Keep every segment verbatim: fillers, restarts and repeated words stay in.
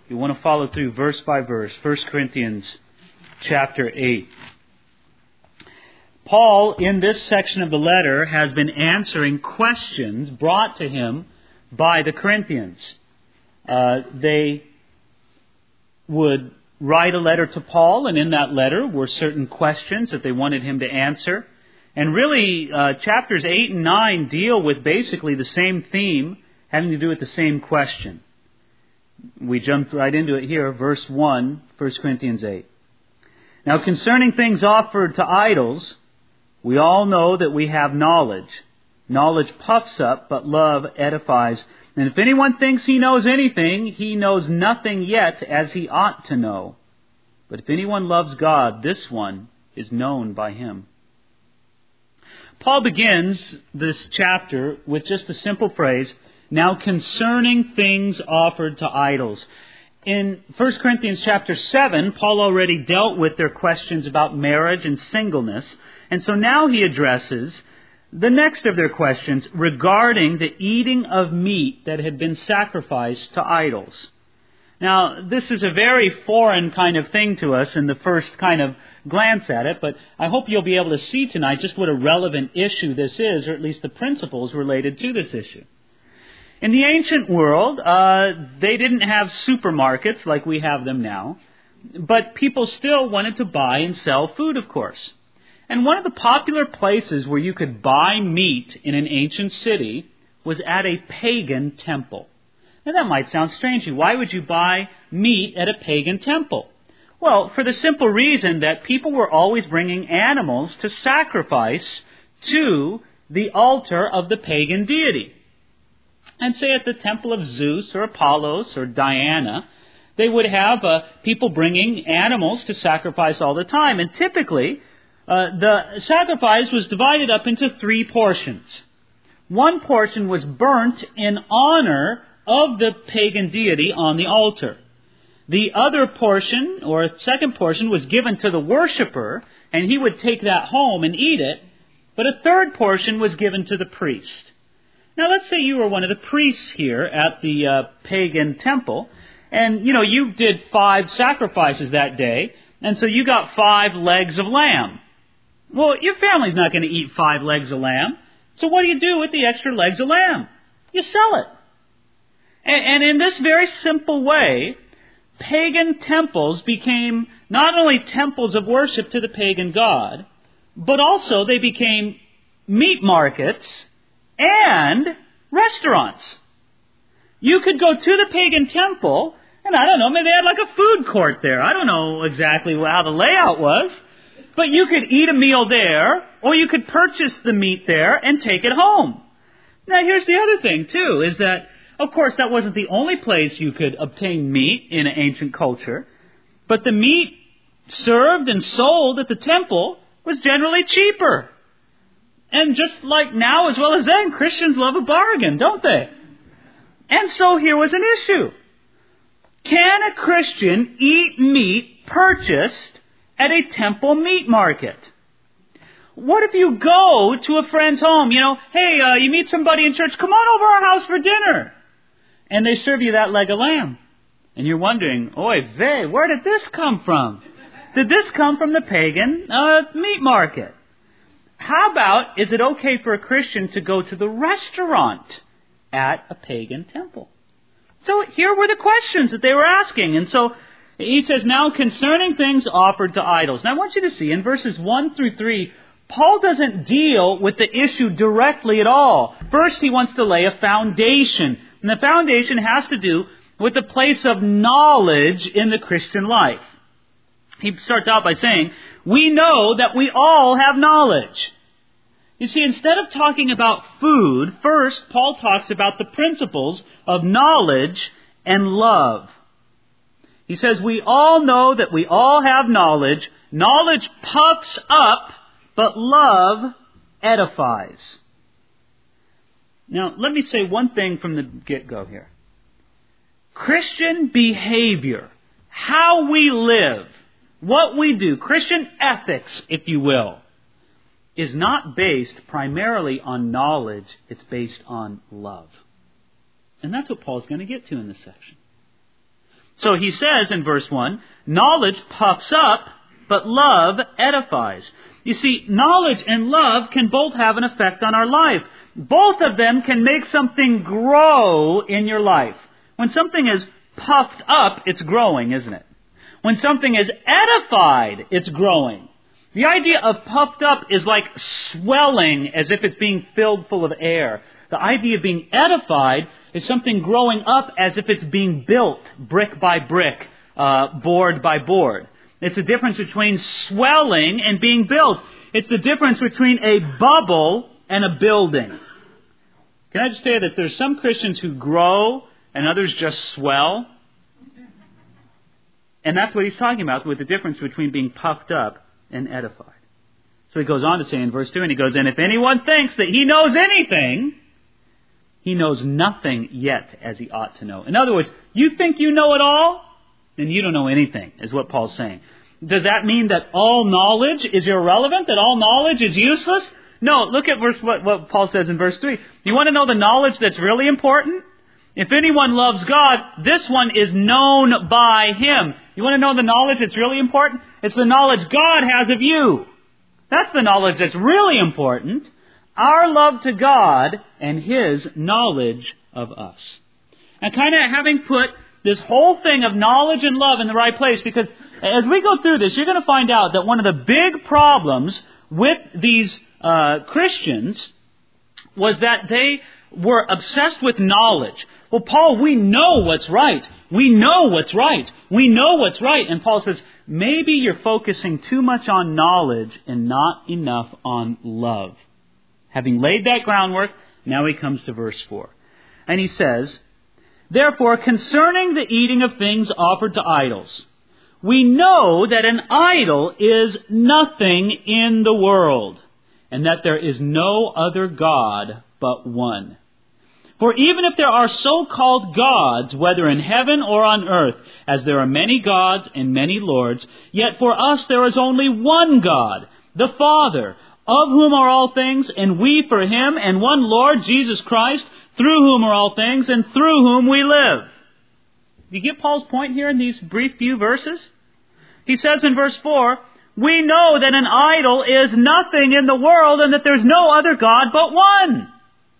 You want to follow through verse by verse, First Corinthians chapter eight. Paul, in this section of the letter, has been answering questions brought to him by the Corinthians. Uh, they would write a letter to Paul, and in that letter were certain questions that they wanted him to answer. And really, uh, chapters eight and nine deal with basically the same theme, having to do with the same question. We jumped right into it here, verse one, First Corinthians eight. Now, concerning things offered to idols, we all know that we have knowledge. Knowledge puffs up, but love edifies. And if anyone thinks he knows anything, he knows nothing yet as he ought to know. But if anyone loves God, this one is known by him. Paul begins this chapter with just a simple phrase, now concerning things offered to idols. In First Corinthians chapter seven, Paul already dealt with their questions about marriage and singleness. And so now he addresses the next of their questions regarding the eating of meat that had been sacrificed to idols. Now, this is a very foreign kind of thing to us in the first kind of glance at it, but I hope you'll be able to see tonight just what a relevant issue this is, or at least the principles related to this issue. In the ancient world, uh, they didn't have supermarkets like we have them now, but people still wanted to buy and sell food, of course. And one of the popular places where you could buy meat in an ancient city was at a pagan temple. Now that might sound strange to you. Why would you buy meat at a pagan temple? Well, for the simple reason that people were always bringing animals to sacrifice to the altar of the pagan deity. And say at the temple of Zeus or Apollos or Diana, they would have uh, people bringing animals to sacrifice all the time. And typically, Uh, the sacrifice was divided up into three portions. One portion was burnt in honor of the pagan deity on the altar. The other portion, or second portion, was given to the worshiper, and he would take that home and eat it. But a third portion was given to the priest. Now, let's say you were one of the priests here at the uh, pagan temple, and, you know, you did five sacrifices that day, and so you got five legs of lamb. Well, your family's not going to eat five legs of lamb. So what do you do with the extra legs of lamb? You sell it. And, and in this very simple way, pagan temples became not only temples of worship to the pagan god, but also they became meat markets and restaurants. You could go to the pagan temple, and I don't know, maybe they had like a food court there. I don't know exactly how the layout was. But you could eat a meal there, or you could purchase the meat there and take it home. Now, here's the other thing, too, is that, of course, that wasn't the only place you could obtain meat in an ancient culture. But the meat served and sold at the temple was generally cheaper. And just like now as well as then, Christians love a bargain, don't they? And so here was an issue. Can a Christian eat meat purchased at a temple meat market? What if you go to a friend's home, you know, hey, uh, you meet somebody in church, come on over our house for dinner. And they serve you that leg of lamb. And you're wondering, oy vey, where did this come from? Did this come from the pagan uh, meat market? How about, is it okay for a Christian to go to the restaurant at a pagan temple? So here were the questions that they were asking. And so he says, now concerning things offered to idols. Now I want you to see in verses one through three, Paul doesn't deal with the issue directly at all. First, he wants to lay a foundation. And the foundation has to do with the place of knowledge in the Christian life. He starts out by saying, we know that we all have knowledge. You see, instead of talking about food, first, Paul talks about the principles of knowledge and love. He says, we all know that we all have knowledge. Knowledge puffs up, but love edifies. Now, let me say one thing from the get-go here. Christian behavior, how we live, what we do, Christian ethics, if you will, is not based primarily on knowledge. It's based on love. And that's what Paul's going to get to in this section. So he says in verse one, knowledge puffs up, but love edifies. You see, knowledge and love can both have an effect on our life. Both of them can make something grow in your life. When something is puffed up, it's growing, isn't it? When something is edified, it's growing. The idea of puffed up is like swelling as if it's being filled full of air. The idea of being edified is something growing up as if it's being built brick by brick, uh, board by board. It's the difference between swelling and being built. It's the difference between a bubble and a building. Can I just say that there's some Christians who grow and others just swell? And that's what he's talking about with the difference between being puffed up and edified. So he goes on to say in verse two, and he goes, and if anyone thinks that he knows anything, he knows nothing yet as he ought to know. In other words, you think you know it all? Then you don't know anything, is what Paul's saying. Does that mean that all knowledge is irrelevant? That all knowledge is useless? No, look at verse what, what Paul says in verse three. You want to know the knowledge that's really important? If anyone loves God, this one is known by Him. You want to know the knowledge that's really important? It's the knowledge God has of you. That's the knowledge that's really important. Our love to God and His knowledge of us. And kind of having put this whole thing of knowledge and love in the right place, because as we go through this, you're going to find out that one of the big problems with these uh, Christians was that they were obsessed with knowledge. Well, Paul, we know what's right. We know what's right. We know what's right. And Paul says, maybe you're focusing too much on knowledge and not enough on love. Having laid that groundwork, now he comes to verse four. And he says, therefore, concerning the eating of things offered to idols, we know that an idol is nothing in the world, and that there is no other God but one. For even if there are so-called gods, whether in heaven or on earth, as there are many gods and many lords, yet for us there is only one God, the Father, of whom are all things, and we for Him, and one Lord, Jesus Christ, through whom are all things, and through whom we live. Do you get Paul's point here in these brief few verses? He says in verse four, we know that an idol is nothing in the world, and that there's no other God but one.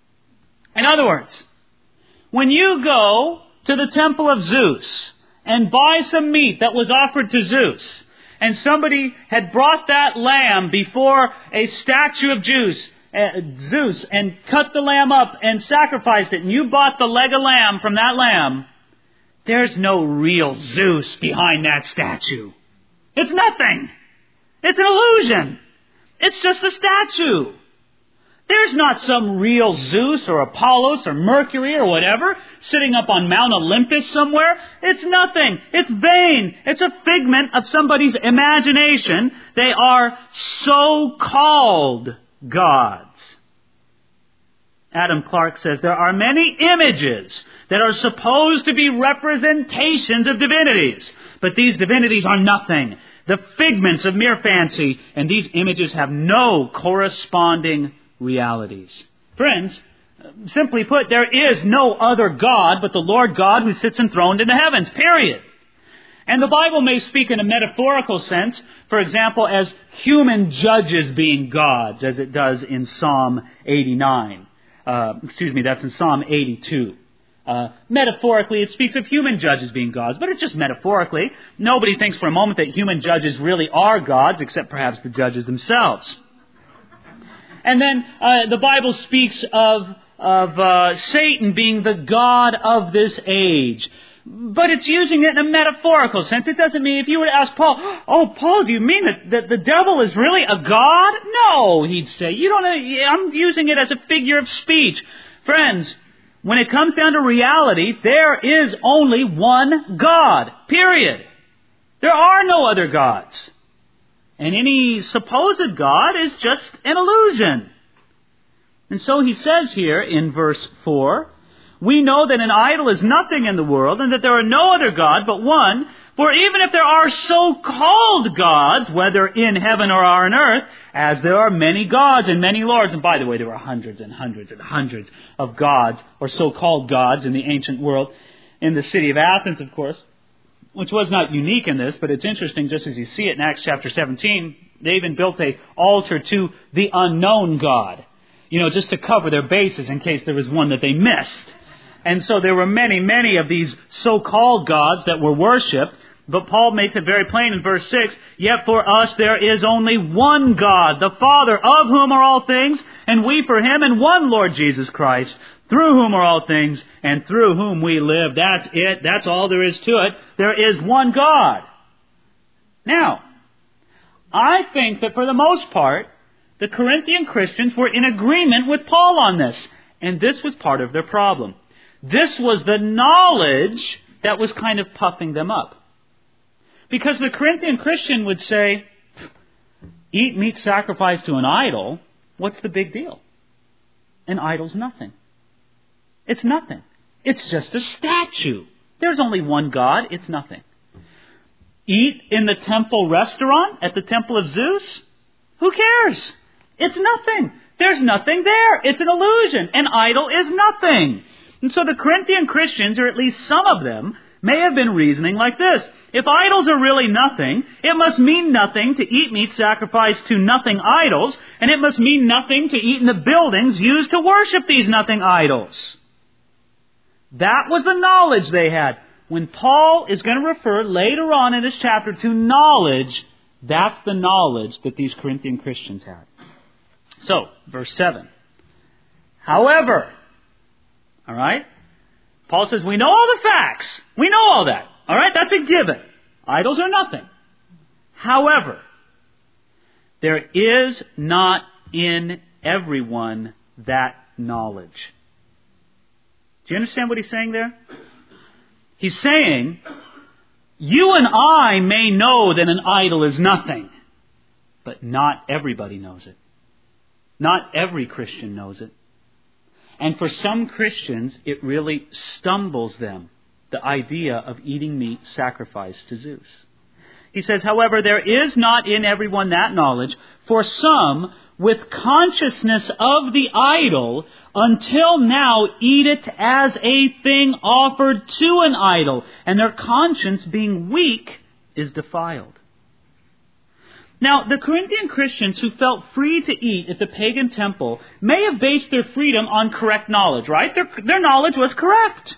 In other words, when you go to the temple of Zeus and buy some meat that was offered to Zeus, and somebody had brought that lamb before a statue of Zeus, uh, Zeus and cut the lamb up and sacrificed it, and you bought the leg of lamb from that lamb, there's no real Zeus behind that statue. It's nothing. It's an illusion. It's just a statue. There's not some real Zeus or Apollos or Mercury or whatever sitting up on Mount Olympus somewhere. It's nothing. It's vain. It's a figment of somebody's imagination. They are so-called gods. Adam Clarke says there are many images that are supposed to be representations of divinities, but these divinities are nothing. The figments of mere fancy, and these images have no corresponding realities. Friends, simply put, there is no other God but the Lord God who sits enthroned in the heavens, period. And the Bible may speak in a metaphorical sense, for example, as human judges being gods, as it does in Psalm eighty-nine. Uh, excuse me, that's in Psalm eighty-two. Uh, metaphorically, it speaks of human judges being gods, but it's just metaphorically. Nobody thinks for a moment that human judges really are gods, except perhaps the judges themselves. And then uh, the Bible speaks of, of uh, Satan being the god of this age. But it's using it in a metaphorical sense. It doesn't mean, if you were to ask Paul, oh, Paul, do you mean that, that the devil is really a god? No, he'd say. You don't. I'm using it as a figure of speech. Friends, when it comes down to reality, there is only one God, period. There are no other gods. And any supposed God is just an illusion. And so he says here in verse four, we know that an idol is nothing in the world, and that there are no other God but one. For even if there are so-called gods, whether in heaven or on earth, as there are many gods and many lords, and by the way, there were hundreds and hundreds and hundreds of gods, or so-called gods in the ancient world, in the city of Athens, of course. which was not unique in this, but it's interesting just as you see it in Acts chapter seventeen, they even built a altar to the unknown God, you know, just to cover their bases in case there was one that they missed. And so there were many, many of these so-called gods that were worshipped, but Paul makes it very plain in verse six, yet for us there is only one God, the Father, of whom are all things, and we for Him, and one Lord Jesus Christ, through whom are all things, and through whom we live. That's it. That's all there is to it. There is one God. Now, I think that for the most part, the Corinthian Christians were in agreement with Paul on this. And this was part of their problem. This was the knowledge that was kind of puffing them up. Because the Corinthian Christian would say, eat meat sacrificed to an idol, what's the big deal? An idol's nothing. It's nothing. It's just a statue. There's only one God. It's nothing. Eat in the temple restaurant at the temple of Zeus? Who cares? It's nothing. There's nothing there. It's an illusion. An idol is nothing. And so the Corinthian Christians, or at least some of them, may have been reasoning like this. If idols are really nothing, it must mean nothing to eat meat sacrificed to nothing idols, and it must mean nothing to eat in the buildings used to worship these nothing idols. That was the knowledge they had. When Paul is going to refer later on in this chapter to knowledge, that's the knowledge that these Corinthian Christians had. So, verse seven. However, all right, Paul says, we know all the facts. We know all that. All right, that's a given. Idols are nothing. However, there is not in everyone that knowledge. Do you understand what he's saying there? He's saying, you and I may know that an idol is nothing, but not everybody knows it. Not every Christian knows it. And for some Christians, it really stumbles them, the idea of eating meat sacrificed to Zeus. He says, however, there is not in everyone that knowledge, for some, with consciousness of the idol, until now eat it as a thing offered to an idol, and their conscience, being weak, is defiled. Now, the Corinthian Christians who felt free to eat at the pagan temple may have based their freedom on correct knowledge, right? Their, their knowledge was correct.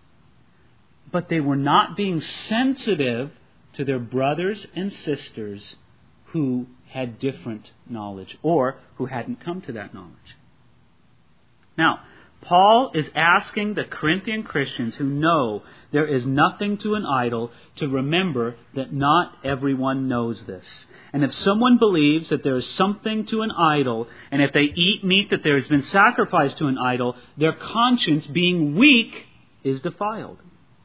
But they were not being sensitive to their brothers and sisters who had different knowledge or who hadn't come to that knowledge. Now, Paul is asking the Corinthian Christians who know there is nothing to an idol to remember that not everyone knows this. And if someone believes that there is something to an idol, and if they eat meat that there has been sacrificed to an idol, their conscience, being weak, is defiled.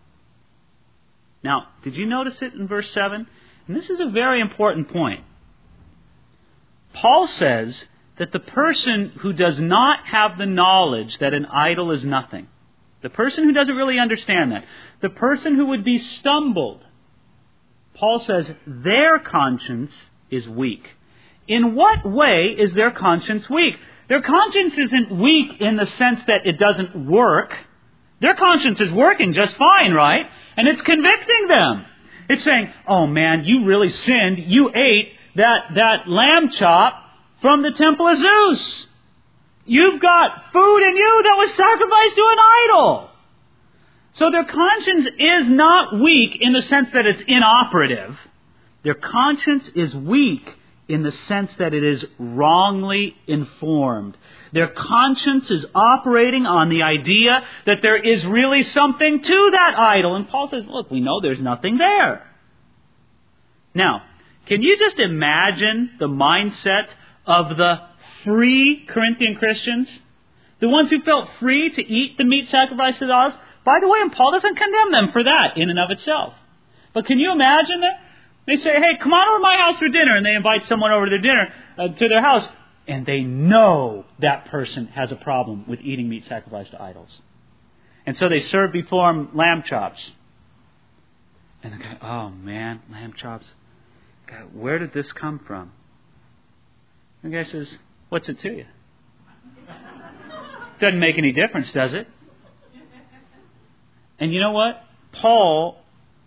Now, did you notice it in verse seven? And this is a very important point. Paul says that the person who does not have the knowledge that an idol is nothing, the person who doesn't really understand that, the person who would be stumbled, Paul says their conscience is weak. In what way is their conscience weak? Their conscience isn't weak in the sense that it doesn't work. Their conscience is working just fine, right? And it's convicting them. It's saying, oh man, you really sinned. You ate that, that lamb chop from the temple of Zeus. You've got food in you that was sacrificed to an idol. So their conscience is not weak in the sense that it's inoperative. Their conscience is weak in the sense that it is wrongly informed. Their conscience is operating on the idea that there is really something to that idol. And Paul says, look, we know there's nothing there. Now, can you just imagine the mindset of the free Corinthian Christians? The ones who felt free to eat the meat sacrificed to the idols? By the way, and Paul doesn't condemn them for that in and of itself. But can you imagine that? They say, hey, come on over to my house for dinner. And they invite someone over to their dinner, uh, to their house. And they know that person has a problem with eating meat sacrificed to idols. And so they serve before them lamb chops. And the guy, oh man, lamb chops. God, where did this come from? And the guy says, what's it to you? Doesn't make any difference, does it? And you know what? Paul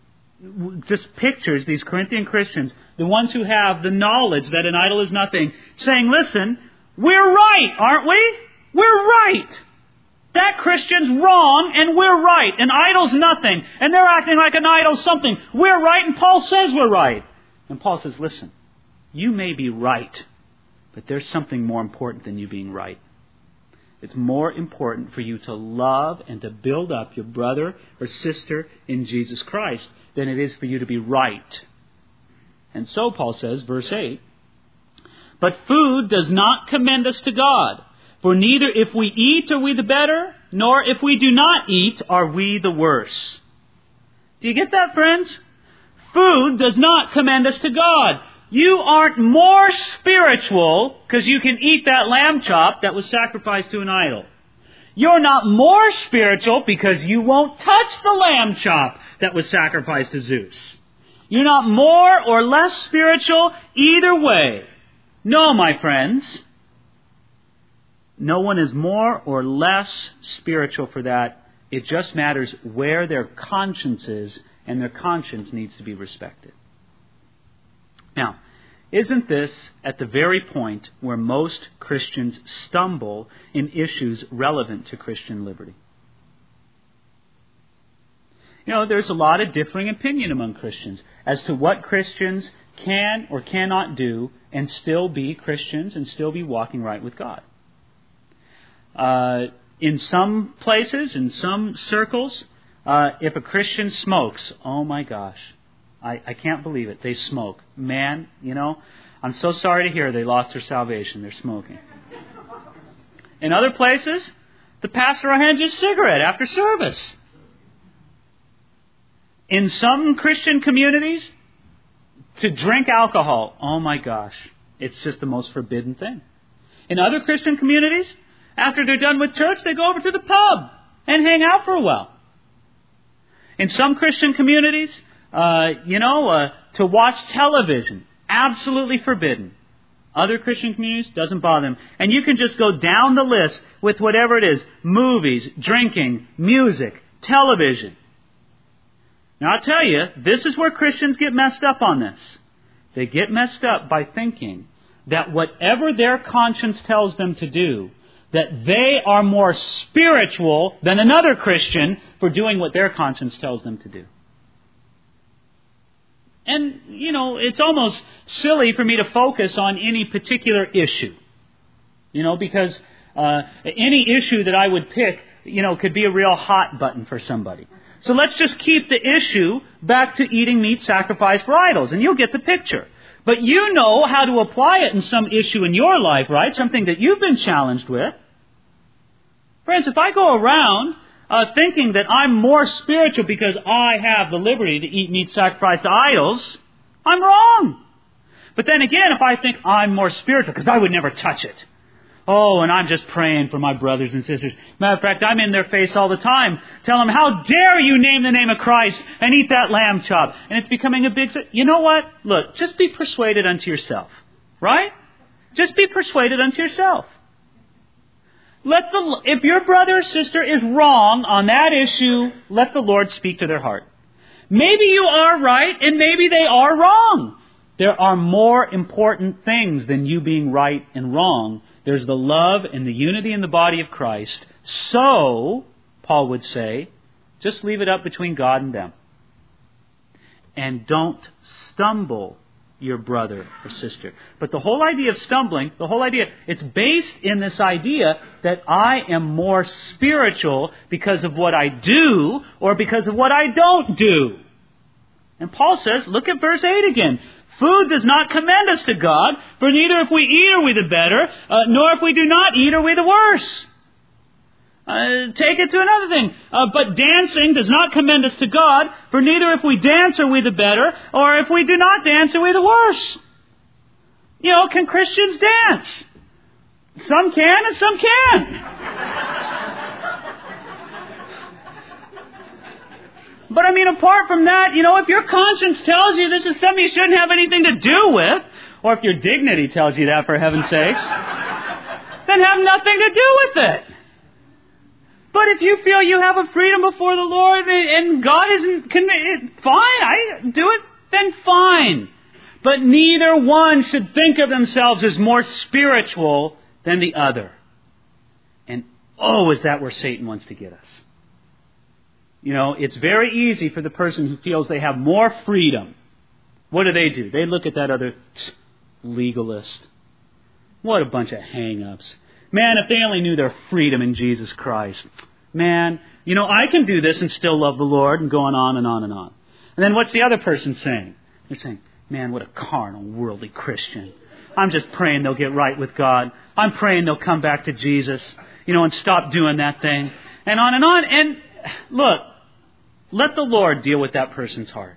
just pictures these Corinthian Christians, the ones who have the knowledge that an idol is nothing, saying, listen, we're right, aren't we? We're right. That Christian's wrong and we're right. An idol's nothing. And they're acting like an idol's something. We're right and Paul says we're right. And Paul says, listen, you may be right, but there's something more important than you being right. It's more important for you to love and to build up your brother or sister in Jesus Christ than it is for you to be right. And so Paul says, verse eight, but food does not commend us to God. For neither if we eat are we the better, nor if we do not eat are we the worse. Do you get that, friends? Food does not commend us to God. You aren't more spiritual because you can eat that lamb chop that was sacrificed to an idol. You're not more spiritual because you won't touch the lamb chop that was sacrificed to Zeus. You're not more or less spiritual either way. No, my friends. No one is more or less spiritual for that. It just matters where their conscience is, and their conscience needs to be respected. Now, isn't this at the very point where most Christians stumble in issues relevant to Christian liberty? You know, there's a lot of differing opinion among Christians as to what Christians can or cannot do and still be Christians and still be walking right with God. Uh, in some places, in some circles, uh, if a Christian smokes, oh my gosh, I, I can't believe it. They smoke. Man, you know, I'm so sorry to hear they lost their salvation. They're smoking. In other places, the pastor will hand you a cigarette after service. In some Christian communities, to drink alcohol, oh my gosh, it's just the most forbidden thing. In other Christian communities, after they're done with church, they go over to the pub and hang out for a while. In some Christian communities, uh, you know, uh, to watch television, absolutely forbidden. Other Christian communities, doesn't bother them. And you can just go down the list with whatever it is, movies, drinking, music, television. Now I'll tell you, this is where Christians get messed up on this. They get messed up by thinking that whatever their conscience tells them to do, that they are more spiritual than another Christian for doing what their conscience tells them to do. And, you know, it's almost silly for me to focus on any particular issue. You know, because uh, any issue that I would pick, you know, could be a real hot button for somebody. So let's just keep the issue back to eating meat sacrificed for idols, and you'll get the picture. But you know how to apply it in some issue in your life, right? Something that you've been challenged with. Friends, if I go around uh, thinking that I'm more spiritual because I have the liberty to eat meat sacrificed to idols, I'm wrong. But then again, if I think I'm more spiritual because I would never touch it. Oh, and I'm just praying for my brothers and sisters. Matter of fact, I'm in their face all the time. Tell them, how dare you name the name of Christ and eat that lamb chop? And it's becoming a big... You know what? Look, just be persuaded unto yourself. Right? Just be persuaded unto yourself. Let the, if your brother or sister is wrong on that issue, let the Lord speak to their heart. Maybe you are right and maybe they are wrong. There are more important things than you being right and wrong. There's the love and the unity in the body of Christ. So, Paul would say, just leave it up between God and them. And don't stumble your brother or sister. But the whole idea of stumbling, the whole idea, it's based in this idea that I am more spiritual because of what I do or because of what I don't do. And Paul says, look at verse eight again. Food does not commend us to God, for neither if we eat are we the better, uh, nor if we do not eat are we the worse. Uh, take it to another thing. Uh, but dancing does not commend us to God, for neither if we dance are we the better, or if we do not dance are we the worse. You know, can Christians dance? Some can and some can't. But I mean, apart from that, you know, if your conscience tells you this is something you shouldn't have anything to do with, or if your dignity tells you that, for heaven's sakes, then have nothing to do with it. But if you feel you have a freedom before the Lord and God isn't, fine, I do it, then fine. But neither one should think of themselves as more spiritual than the other. And oh, is that where Satan wants to get us. You know, it's very easy for the person who feels they have more freedom. What do they do? They look at that other legalist. What a bunch of hang-ups. Man, if they only knew their freedom in Jesus Christ. Man, you know, I can do this and still love the Lord, and going on and on and on. And then what's the other person saying? They're saying, man, what a carnal, worldly Christian. I'm just praying they'll get right with God. I'm praying they'll come back to Jesus, you know, and stop doing that thing. And on and on. And look, let the Lord deal with that person's heart.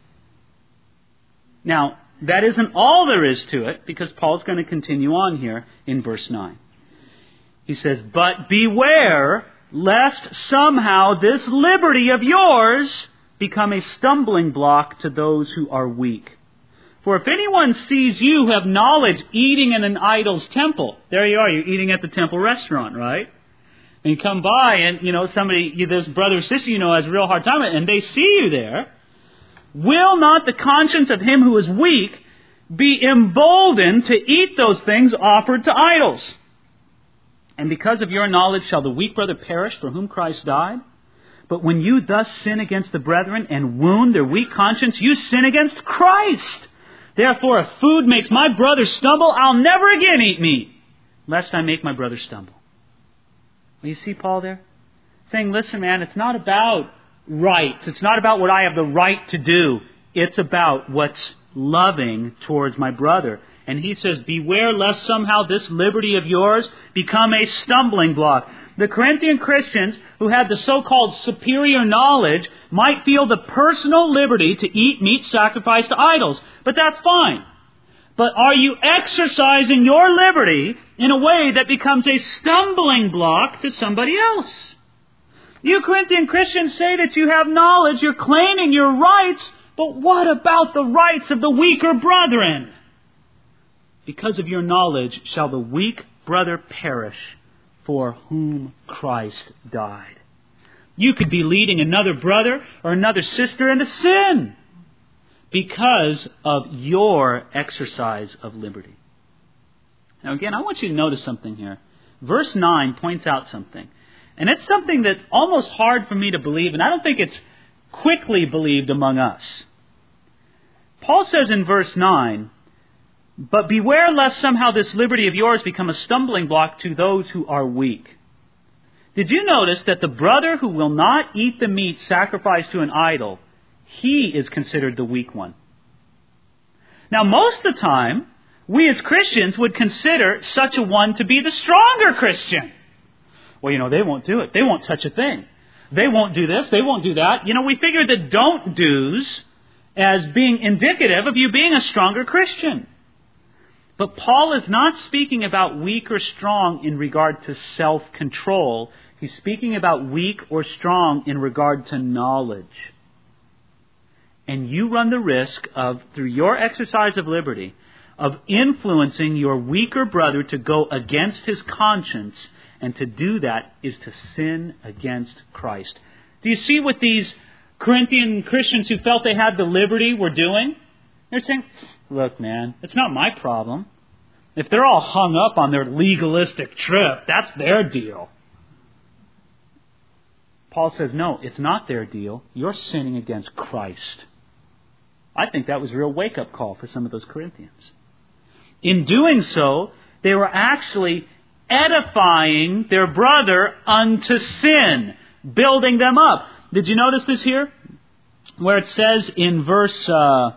Now, that isn't all there is to it, because Paul's going to continue on here in verse nine. He says, but beware lest somehow this liberty of yours become a stumbling block to those who are weak. For if anyone sees you who have knowledge eating in an idol's temple, there you are, you're eating at the temple restaurant, right? And you come by and, you know, somebody, this brother or sister you know has a real hard time, and they see you there. Will not the conscience of him who is weak be emboldened to eat those things offered to idols? And because of your knowledge shall the weak brother perish for whom Christ died? But when you thus sin against the brethren and wound their weak conscience, you sin against Christ. Therefore, if food makes my brother stumble, I'll never again eat meat, lest I make my brother stumble. Well, you see Paul there? Saying, listen, man, it's not about rights. It's not about what I have the right to do. It's about what's loving towards my brother. And he says, beware lest somehow this liberty of yours become a stumbling block. The Corinthian Christians who had the so-called superior knowledge might feel the personal liberty to eat meat sacrificed to idols. But that's fine. But are you exercising your liberty in a way that becomes a stumbling block to somebody else? You Corinthian Christians say that you have knowledge, you're claiming your rights, but what about the rights of the weaker brethren? Because of your knowledge shall the weak brother perish for whom Christ died. You could be leading another brother or another sister into sin because of your exercise of liberty. Now again, I want you to notice something here. Verse nine points out something. And it's something that's almost hard for me to believe, and I don't think it's quickly believed among us. Paul says in verse nine, but beware lest somehow this liberty of yours become a stumbling block to those who are weak. Did you notice that the brother who will not eat the meat sacrificed to an idol, he is considered the weak one? Now, most of the time, we as Christians would consider such a one to be the stronger Christian. Well, you know, they won't do it. They won't touch a thing. They won't do this. They won't do that. You know, we figure the don't do's as being indicative of you being a stronger Christian. But Paul is not speaking about weak or strong in regard to self-control. He's speaking about weak or strong in regard to knowledge. And you run the risk of, through your exercise of liberty, of influencing your weaker brother to go against his conscience, and to do that is to sin against Christ. Do you see what these Corinthian Christians who felt they had the liberty were doing? They're saying, look, man, it's not my problem. If they're all hung up on their legalistic trip, that's their deal. Paul says, no, it's not their deal. You're sinning against Christ. I think that was a real wake-up call for some of those Corinthians. In doing so, they were actually edifying their brother unto sin, building them up. Did you notice this here? Where it says in verse uh,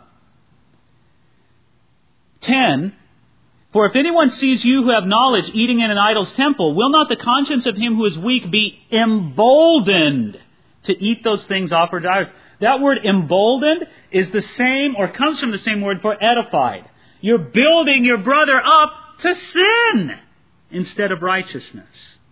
ten, for if anyone sees you who have knowledge eating in an idol's temple, will not the conscience of him who is weak be emboldened to eat those things offered to idols? That word emboldened is the same, or comes from the same word for edified. You're building your brother up to sin instead of righteousness.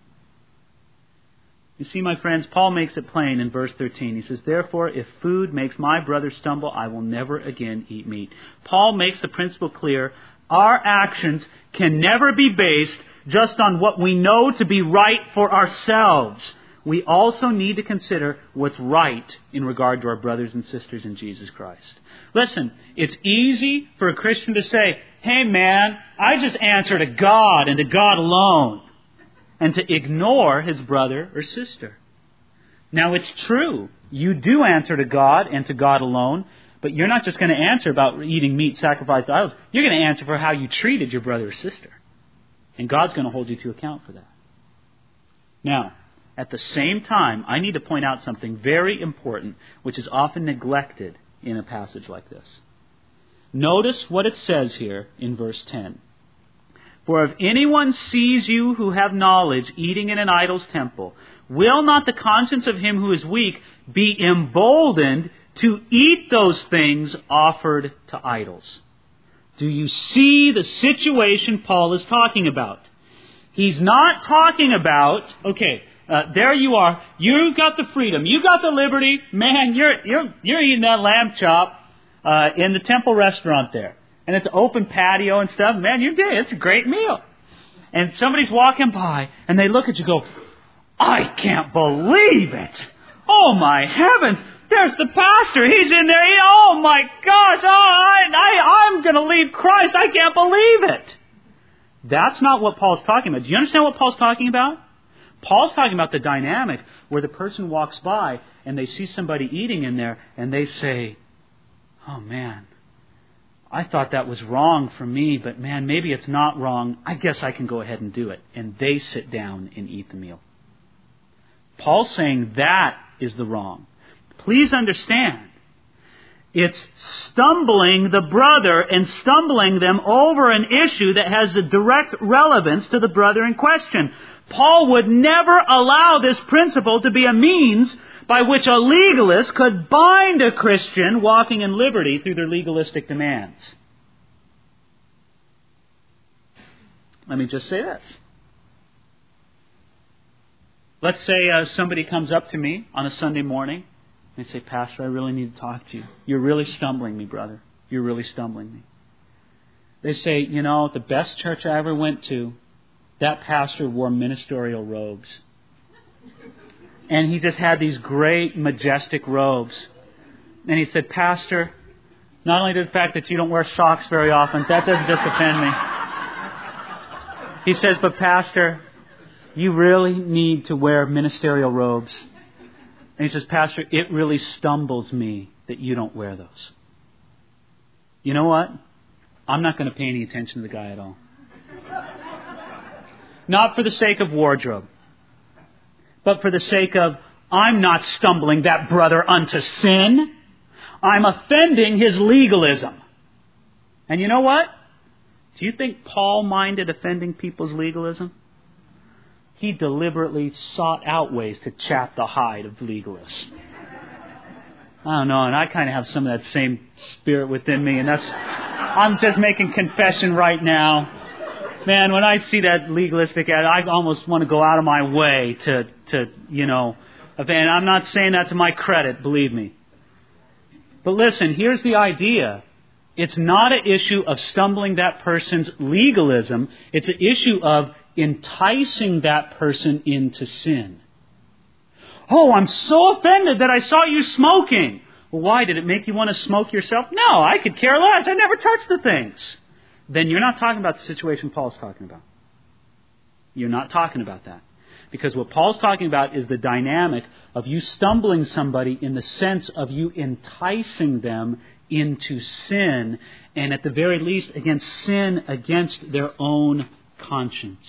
You see, my friends, Paul makes it plain in verse thirteen. He says, therefore, if food makes my brother stumble, I will never again eat meat. Paul makes the principle clear. Our actions can never be based just on what we know to be right for ourselves. we also need to consider what's right in regard to our brothers and sisters in Jesus Christ. Listen, it's easy for a Christian to say, hey man, I just answer to God and to God alone, and to ignore his brother or sister. Now it's true, you do answer to God and to God alone, but you're not just going to answer about eating meat sacrificed to idols. You're going to answer for how you treated your brother or sister. And God's going to hold you to account for that. Now, at the same time, I need to point out something very important, which is often neglected in a passage like this. Notice what it says here in verse ten. For if anyone sees you who have knowledge eating in an idol's temple, will not the conscience of him who is weak be emboldened to eat those things offered to idols? Do you see the situation Paul is talking about? He's not talking about, okay, uh, there you are, you got the freedom, you got the liberty, man, you're you're you're eating that lamb chop uh, in the temple restaurant there. And it's an open patio and stuff, man, you did, it's a great meal. And somebody's walking by and they look at you and go, I can't believe it. Oh my heavens, there's the pastor, he's in there, he, oh my gosh, oh, I, I, I'm going to leave Christ, I can't believe it. That's not what Paul's talking about. Do you understand what Paul's talking about? Paul's talking about the dynamic where the person walks by and they see somebody eating in there and they say, oh man, I thought that was wrong for me, but man, maybe it's not wrong. I guess I can go ahead and do it. And they sit down and eat the meal. Paul's saying that is the wrong. Please understand, it's stumbling the brother and stumbling them over an issue that has a direct relevance to the brother in question. Paul would never allow this principle to be a means by which a legalist could bind a Christian walking in liberty through their legalistic demands. Let me just say this. Let's say uh, somebody comes up to me on a Sunday morning and they say, Pastor, I really need to talk to you. You're really stumbling me, brother. You're really stumbling me. They say, you know, the best church I ever went to, that pastor wore ministerial robes. And he just had these great, majestic robes. And he said, Pastor, not only the fact that you don't wear socks very often, that doesn't just offend me. He says, but Pastor, you really need to wear ministerial robes. And he says, Pastor, it really stumbles me that you don't wear those. You know what? I'm not going to pay any attention to the guy at all. Not for the sake of wardrobe, but for the sake of, I'm not stumbling that brother unto sin. I'm offending his legalism. And you know what? Do you think Paul minded offending people's legalism? He deliberately sought out ways to chap the hide of legalists. I don't know, and I kind of have some of that same spirit within me, and that's, I'm just making confession right now. Man, when I see that legalistic ad, I almost want to go out of my way to, to you know, and I'm not saying that to my credit, believe me. But listen, here's the idea. It's not an issue of stumbling that person's legalism. It's an issue of enticing that person into sin. Oh, I'm so offended that I saw you smoking. Well, why? Did it make you want to smoke yourself? No, I could care less. I never touched the things. Then you're not talking about the situation Paul's talking about. You're not talking about that. Because what Paul's talking about is the dynamic of you stumbling somebody in the sense of you enticing them into sin, and at the very least against sin against their own conscience.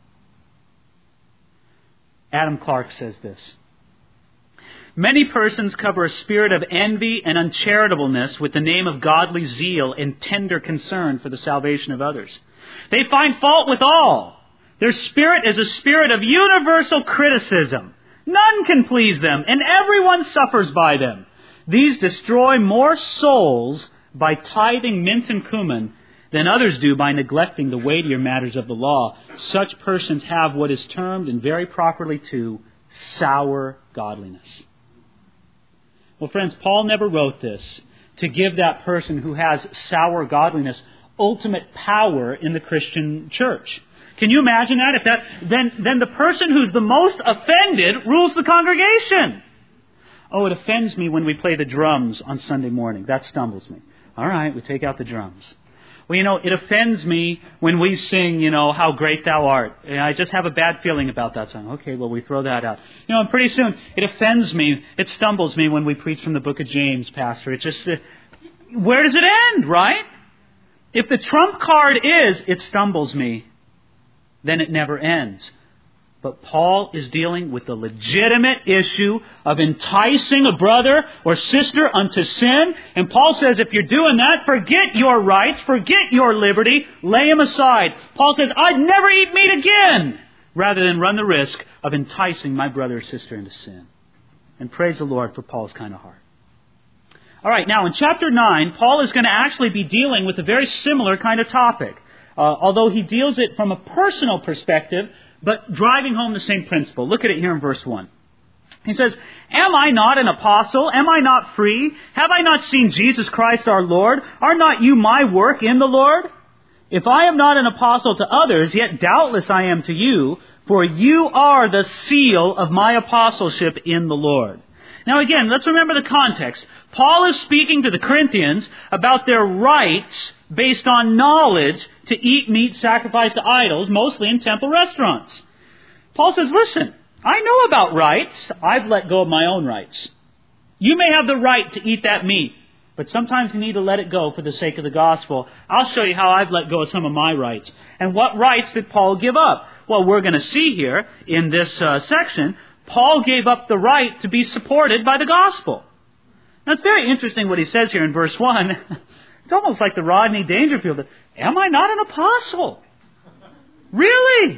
Adam Clarke says this. Many persons cover a spirit of envy and uncharitableness with the name of godly zeal and tender concern for the salvation of others. They find fault with all. Their spirit is a spirit of universal criticism. None can please them, and everyone suffers by them. These destroy more souls by tithing mint and cumin than others do by neglecting the weightier matters of the law. Such persons have what is termed, and very properly too, sour godliness. Well, friends, Paul never wrote this to give that person who has sour godliness ultimate power in the Christian church. Can you imagine that? If that, then, then the person who's the most offended rules the congregation. Oh, it offends me when we play the drums on Sunday morning. That stumbles me. All right, we take out the drums. Well, you know, it offends me when we sing, you know, How Great Thou Art. And I just have a bad feeling about that song. Okay, well, we throw that out. You know, and pretty soon, it offends me, it stumbles me when we preach from the book of James, Pastor. It just, uh, where does it end, right? If the trump card is, it stumbles me, then it never ends. But Paul is dealing with the legitimate issue of enticing a brother or sister unto sin. And Paul says, if you're doing that, forget your rights, forget your liberty, lay them aside. Paul says, I'd never eat meat again, rather than run the risk of enticing my brother or sister into sin. And praise the Lord for Paul's kind of heart. All right, now in chapter nine, Paul is going to actually be dealing with a very similar kind of topic. Uh, although he deals it from a personal perspective, but driving home the same principle. Look at it here in verse one. He says, Am I not an apostle? Am I not free? Have I not seen Jesus Christ our Lord? Are not you my work in the Lord? If I am not an apostle to others, yet doubtless I am to you, for you are the seal of my apostleship in the Lord. Now again, let's remember the context. Paul is speaking to the Corinthians about their rights based on knowledge to eat meat sacrificed to idols, mostly in temple restaurants. Paul says, listen, I know about rights. I've let go of my own rights. You may have the right to eat that meat, but sometimes you need to let it go for the sake of the gospel. I'll show you how I've let go of some of my rights. And what rights did Paul give up? Well, we're going to see here in this uh, section, Paul gave up the right to be supported by the gospel. Now, it's very interesting what he says here in verse one. It's almost like the Rodney Dangerfield. Am I not an apostle? Really?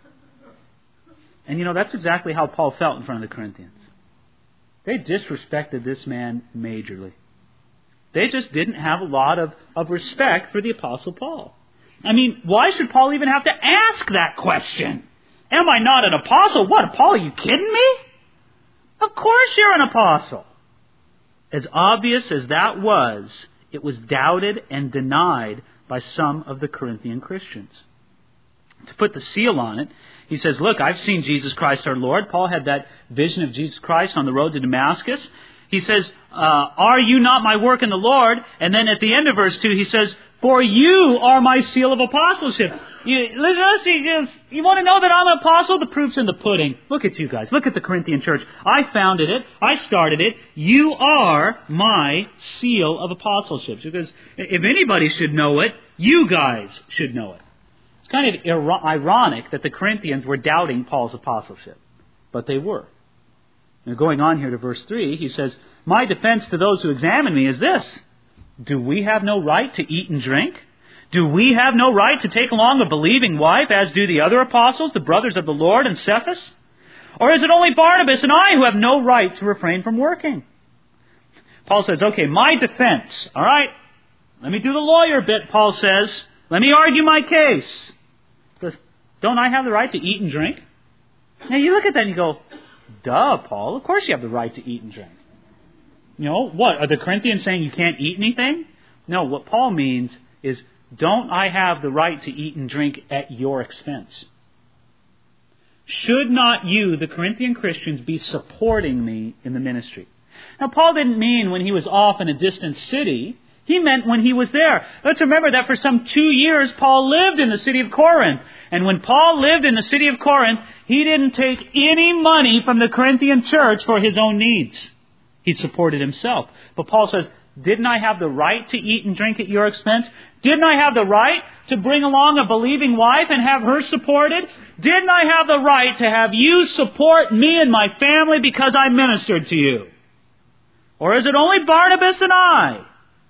And you know, that's exactly how Paul felt in front of the Corinthians. They disrespected this man majorly. They just didn't have a lot of, of respect for the Apostle Paul. I mean, why should Paul even have to ask that question? Am I not an apostle? What, Paul, are you kidding me? Of course you're an apostle. As obvious as that was, it was doubted and denied by some of the Corinthian Christians. To put the seal on it, he says, look, I've seen Jesus Christ our Lord. Paul had that vision of Jesus Christ on the road to Damascus. He says, uh, are you not my work in the Lord? And then at the end of verse two, he says, for you are my seal of apostleship. You, listen, you, you want to know that I'm an apostle? The proof's in the pudding. Look at you guys. Look at the Corinthian church. I founded it. I started it. You are my seal of apostleship. Because if anybody should know it, you guys should know it. It's kind of ir- ironic that the Corinthians were doubting Paul's apostleship. But they were. Now going on here to verse three, he says, my defense to those who examine me is this. Do we have no right to eat and drink? Do we have no right to take along a believing wife, as do the other apostles, the brothers of the Lord and Cephas? Or is it only Barnabas and I who have no right to refrain from working? Paul says, okay, my defense, all right? Let me do the lawyer bit, Paul says. Let me argue my case. Because don't I have the right to eat and drink? Now you look at that and you go, duh, Paul, of course you have the right to eat and drink. You know, what? Are the Corinthians saying you can't eat anything? No, what Paul means is, don't I have the right to eat and drink at your expense? Should not you, the Corinthian Christians, be supporting me in the ministry? Now, Paul didn't mean when he was off in a distant city. He meant when he was there. Let's remember that for some two years, Paul lived in the city of Corinth. And when Paul lived in the city of Corinth, he didn't take any money from the Corinthian church for his own needs. He supported himself. But Paul says, didn't I have the right to eat and drink at your expense? Didn't I have the right to bring along a believing wife and have her supported? Didn't I have the right to have you support me and my family because I ministered to you? Or is it only Barnabas and I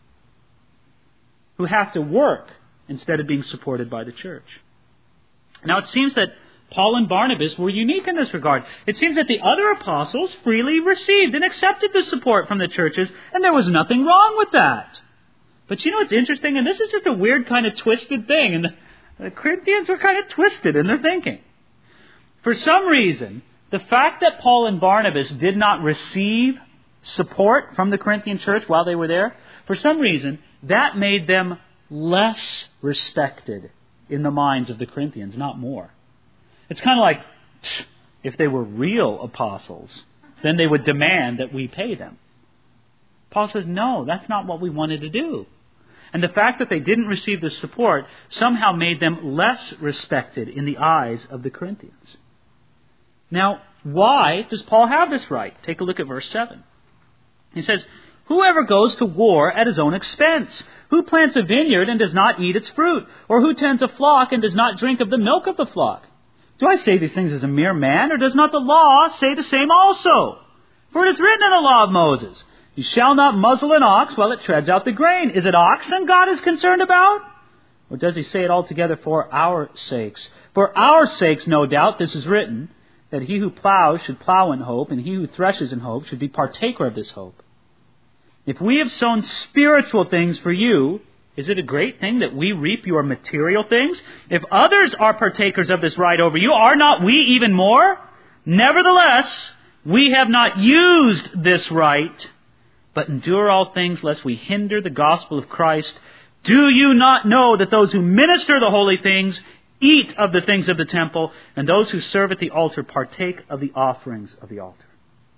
who have to work instead of being supported by the church? Now it seems that Paul and Barnabas were unique in this regard. It seems that the other apostles freely received and accepted the support from the churches, and there was nothing wrong with that. But you know what's interesting? And this is just a weird kind of twisted thing, and the, the Corinthians were kind of twisted in their thinking. For some reason, the fact that Paul and Barnabas did not receive support from the Corinthian church while they were there, for some reason, that made them less respected in the minds of the Corinthians, not more. It's kind of like, if they were real apostles, then they would demand that we pay them. Paul says, no, that's not what we wanted to do. And the fact that they didn't receive this support somehow made them less respected in the eyes of the Corinthians. Now, why does Paul have this right? Take a look at verse seven. He says, whoever goes to war at his own expense, who plants a vineyard and does not eat its fruit, or who tends a flock and does not drink of the milk of the flock? Do I say these things as a mere man, or does not the law say the same also? For it is written in the law of Moses, you shall not muzzle an ox while it treads out the grain. Is it oxen God is concerned about? Or does he say it altogether for our sakes? For our sakes, no doubt, this is written, that he who plows should plow in hope, and he who threshes in hope should be partaker of this hope. If we have sown spiritual things for you, is it a great thing that we reap your material things? If others are partakers of this right over you, are not we even more? Nevertheless, we have not used this right, but endure all things lest we hinder the gospel of Christ. Do you not know that those who minister the holy things eat of the things of the temple, and those who serve at the altar partake of the offerings of the altar?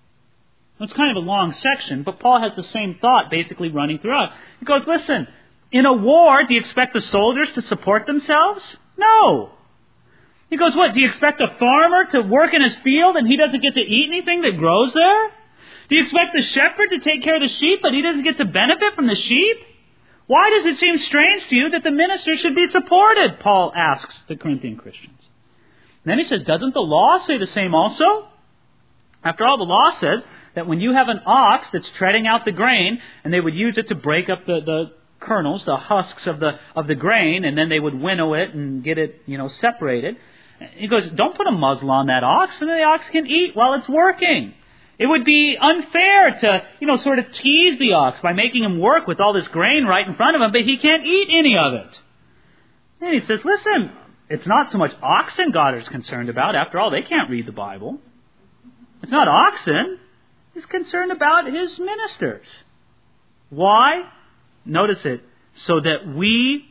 It's kind of a long section, but Paul has the same thought basically running throughout. He goes, listen, in a war, do you expect the soldiers to support themselves? No. He goes, what, do you expect a farmer to work in his field and he doesn't get to eat anything that grows there? Do you expect the shepherd to take care of the sheep but he doesn't get to benefit from the sheep? Why does it seem strange to you that the minister should be supported? Paul asks the Corinthian Christians. And then he says, doesn't the law say the same also? After all, the law says that when you have an ox that's treading out the grain, and they would use it to break up the, the kernels, the husks of the of the grain, and then they would winnow it and get it, you know, separated. He goes, don't put a muzzle on that ox, and the ox can eat while it's working. It would be unfair to, you know, sort of tease the ox by making him work with all this grain right in front of him, but he can't eat any of it. And he says, listen, it's not so much oxen God is concerned about. After all, they can't read the Bible. It's not oxen. He's concerned about his ministers. Why? Notice it. So that we,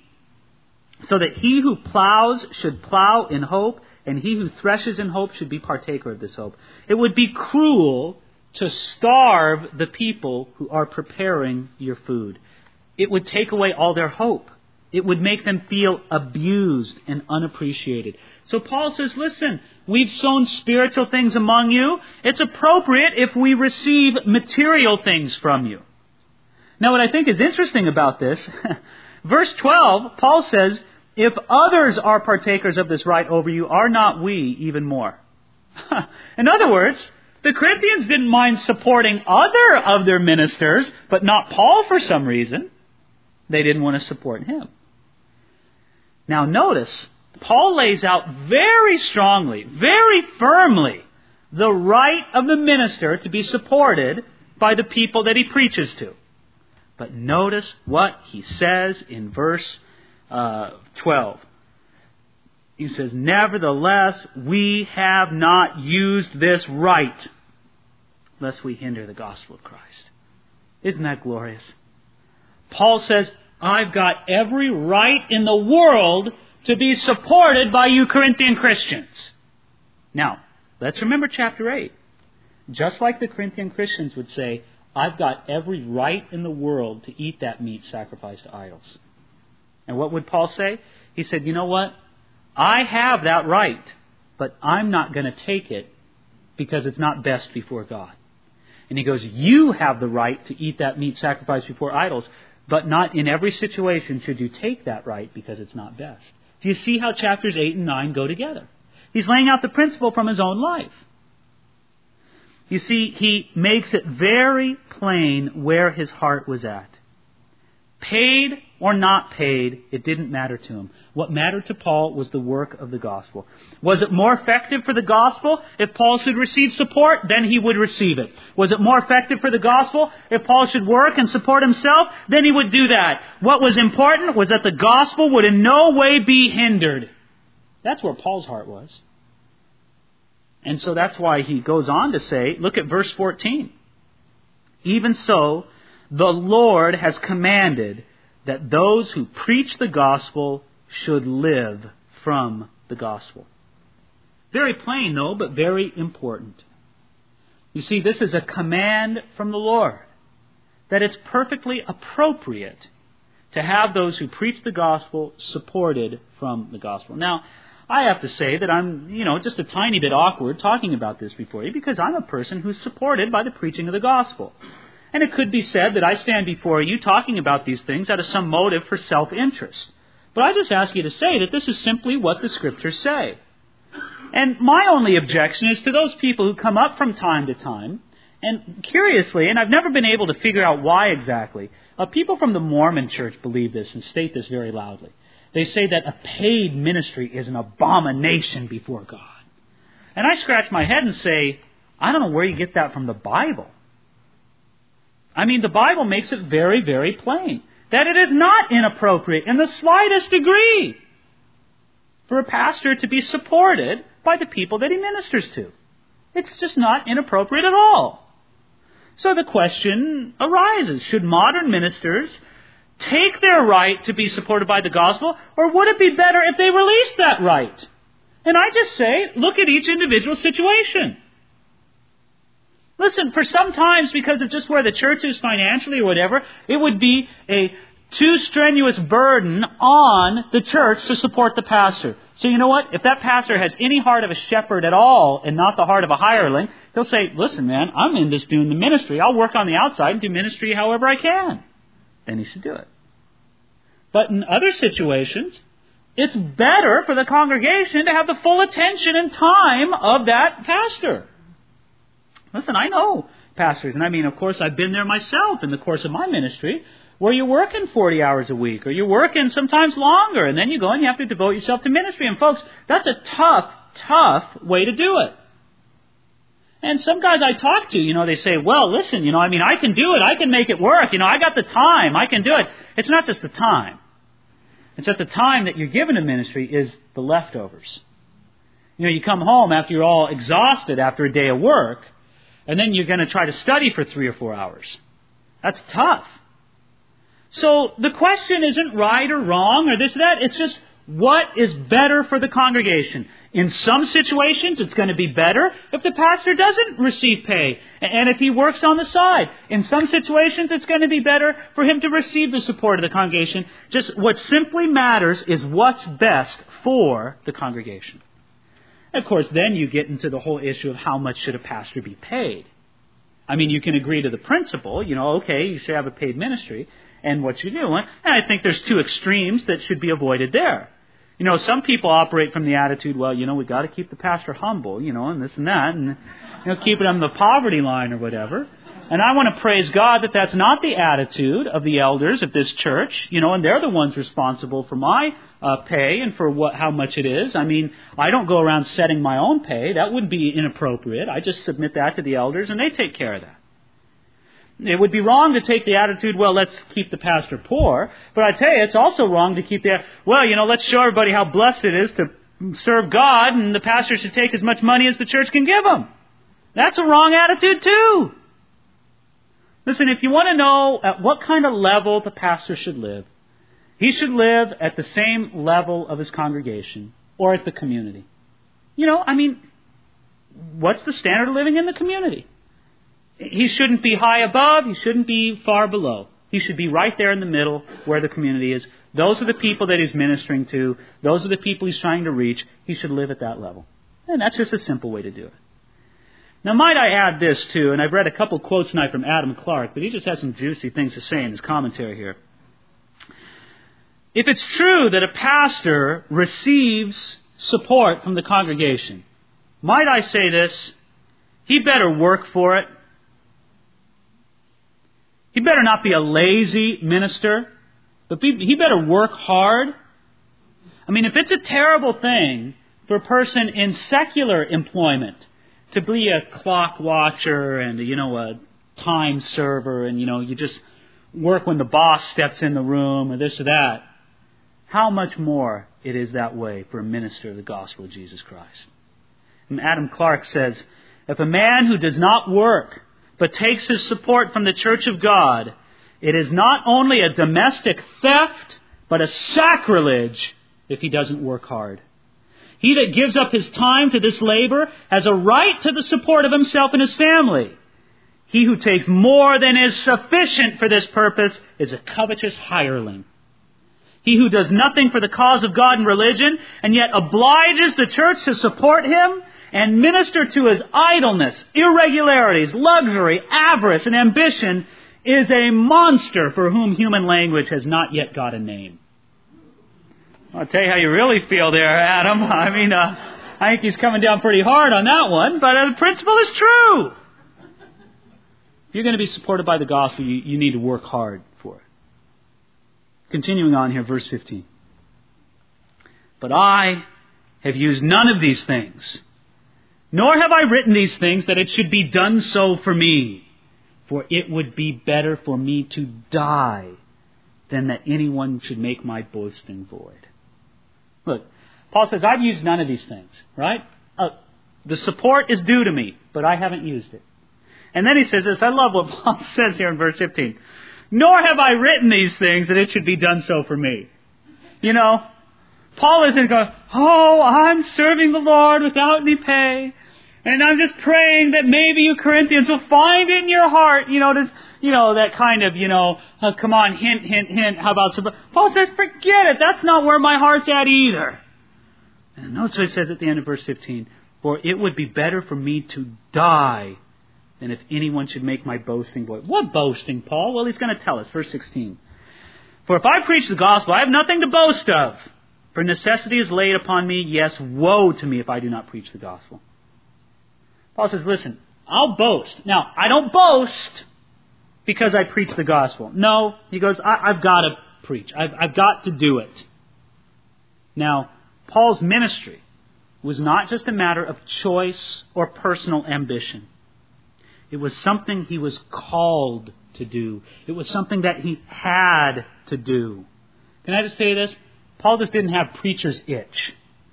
so that he who plows should plow in hope, and he who threshes in hope should be partaker of this hope. It would be cruel to starve the people who are preparing your food. It would take away all their hope. It would make them feel abused and unappreciated. So Paul says, listen, we've sown spiritual things among you. It's appropriate if we receive material things from you. Now, what I think is interesting about this, verse twelve, Paul says, if others are partakers of this right over you, are not we even more? In other words, the Corinthians didn't mind supporting other of their ministers, but not Paul for some reason. They didn't want to support him. Now notice, Paul lays out very strongly, very firmly, the right of the minister to be supported by the people that he preaches to. But notice what he says in verse uh, twelve. He says, nevertheless, we have not used this right, lest we hinder the gospel of Christ. Isn't that glorious? Paul says, I've got every right in the world to be supported by you Corinthian Christians. Now, let's remember chapter eight. Just like the Corinthian Christians would say, I've got every right in the world to eat that meat sacrificed to idols. And what would Paul say? He said, you know what? I have that right, but I'm not going to take it because it's not best before God. And he goes, you have the right to eat that meat sacrificed before idols, but not in every situation should you take that right because it's not best. Do you see how chapters eight and nine go together? He's laying out the principle from his own life. You see, he makes it very plain where his heart was at. Paid or not paid, it didn't matter to him. What mattered to Paul was the work of the gospel. Was it more effective for the gospel if Paul should receive support? Then he would receive it. Was it more effective for the gospel if Paul should work and support himself? Then he would do that. What was important was that the gospel would in no way be hindered. That's where Paul's heart was. And so that's why he goes on to say, look at verse fourteen. Even so, the Lord has commanded that those who preach the gospel should live from the gospel. Very plain, though, but very important. You see, this is a command from the Lord, that it's perfectly appropriate to have those who preach the gospel supported from the gospel. Now, I have to say that I'm, you know, just a tiny bit awkward talking about this before you because I'm a person who's supported by the preaching of the gospel. And it could be said that I stand before you talking about these things out of some motive for self-interest. But I just ask you to say that this is simply what the Scriptures say. And my only objection is to those people who come up from time to time, and curiously, and I've never been able to figure out why exactly, uh, people from the Mormon Church believe this and state this very loudly. They say that a paid ministry is an abomination before God. And I scratch my head and say, I don't know where you get that from the Bible. I mean, the Bible makes it very, very plain that it is not inappropriate in the slightest degree for a pastor to be supported by the people that he ministers to. It's just not inappropriate at all. So the question arises, should modern ministers take their right to be supported by the gospel, or would it be better if they released that right? And I just say, look at each individual situation. Listen, for some times, because of just where the church is financially or whatever, it would be a too strenuous burden on the church to support the pastor. So you know what? If that pastor has any heart of a shepherd at all and not the heart of a hireling, he'll say, listen, man, I'm in this doing the ministry. I'll work on the outside and do ministry however I can. Then he should do it. But in other situations, it's better for the congregation to have the full attention and time of that pastor. Listen, I know pastors, and I mean, of course, I've been there myself in the course of my ministry, where you're working forty hours a week, or you're working sometimes longer, and then you go and you have to devote yourself to ministry. And folks, that's a tough, tough way to do it. And some guys I talk to, you know, they say, well, listen, you know, I mean, I can do it. I can make it work. You know, I got the time. I can do it. It's not just the time. It's that the time that you're given to ministry is the leftovers. You know, you come home after you're all exhausted after a day of work, and then you're going to try to study for three or four hours. That's tough. So the question isn't right or wrong or this or that. It's just what is better for the congregation. In some situations, it's going to be better if the pastor doesn't receive pay and if he works on the side. In some situations, it's going to be better for him to receive the support of the congregation. Just what simply matters is what's best for the congregation. Of course, then you get into the whole issue of how much should a pastor be paid. I mean, you can agree to the principle, you know, okay, you should have a paid ministry and what you do. And I think there's two extremes that should be avoided there. You know, some people operate from the attitude, well, you know, we got to keep the pastor humble, you know, and this and that, and, you know, keep it on the poverty line or whatever. And I want to praise God that that's not the attitude of the elders of this church, you know, and they're the ones responsible for my uh, pay and for what how much it is. I mean, I don't go around setting my own pay. That would be inappropriate. I just submit that to the elders, and they take care of that. It would be wrong to take the attitude, well, let's keep the pastor poor. But I tell you, it's also wrong to keep the, well, you know, let's show everybody how blessed it is to serve God, and the pastor should take as much money as the church can give him. That's a wrong attitude too. Listen, if you want to know at what kind of level the pastor should live, he should live at the same level of his congregation or at the community. You know, I mean, what's the standard of living in the community? He shouldn't be high above. He shouldn't be far below. He should be right there in the middle where the community is. Those are the people that he's ministering to. Those are the people he's trying to reach. He should live at that level. And that's just a simple way to do it. Now, might I add this, too, and I've read a couple quotes tonight from Adam Clark, but he just has some juicy things to say in his commentary here. If it's true that a pastor receives support from the congregation, might I say this, he better work for it. He better not be a lazy minister, but be, he better work hard. I mean, if it's a terrible thing for a person in secular employment to be a clock watcher and, you know, a time server and, you know, you just work when the boss steps in the room or this or that, how much more it is that way for a minister of the gospel of Jesus Christ. And Adam Clark says, if a man who does not work but takes his support from the church of God, it is not only a domestic theft, but a sacrilege if he doesn't work hard. He that gives up his time to this labor has a right to the support of himself and his family. He who takes more than is sufficient for this purpose is a covetous hireling. He who does nothing for the cause of God and religion, and yet obliges the church to support him and minister to his idleness, irregularities, luxury, avarice, and ambition, is a monster for whom human language has not yet got a name. I'll tell you how you really feel there, Adam. I mean, uh, I think he's coming down pretty hard on that one, but uh, the principle is true. If you're going to be supported by the gospel, you, you need to work hard for it. Continuing on here, verse fifteen. But I have used none of these things, nor have I written these things that it should be done so for me. For it would be better for me to die than that anyone should make my boasting void. Look, Paul says, I've used none of these things, right? Uh, the support is due to me, but I haven't used it. And then he says this, I love what Paul says here in verse fifteen. Nor have I written these things that it should be done so for me. You know, Paul isn't going, oh, I'm serving the Lord without any pay. And I'm just praying that maybe you Corinthians will find it in your heart, you know, this, you know, that kind of, you know, uh, come on, hint, hint, hint, how about some... Paul says, forget it, that's not where my heart's at either. And notice what he says at the end of verse fifteen. For it would be better for me to die than if anyone should make my boasting void. What boasting, Paul? Well, he's going to tell us. Verse sixteen. For if I preach the gospel, I have nothing to boast of. For necessity is laid upon me. Yes, woe to me if I do not preach the gospel. Paul says, listen, I'll boast. Now, I don't boast because I preach the gospel. No, he goes, I, I've got to preach. I've, I've got to do it. Now, Paul's ministry was not just a matter of choice or personal ambition. It was something he was called to do. It was something that he had to do. Can I just say this? Paul just didn't have preacher's itch.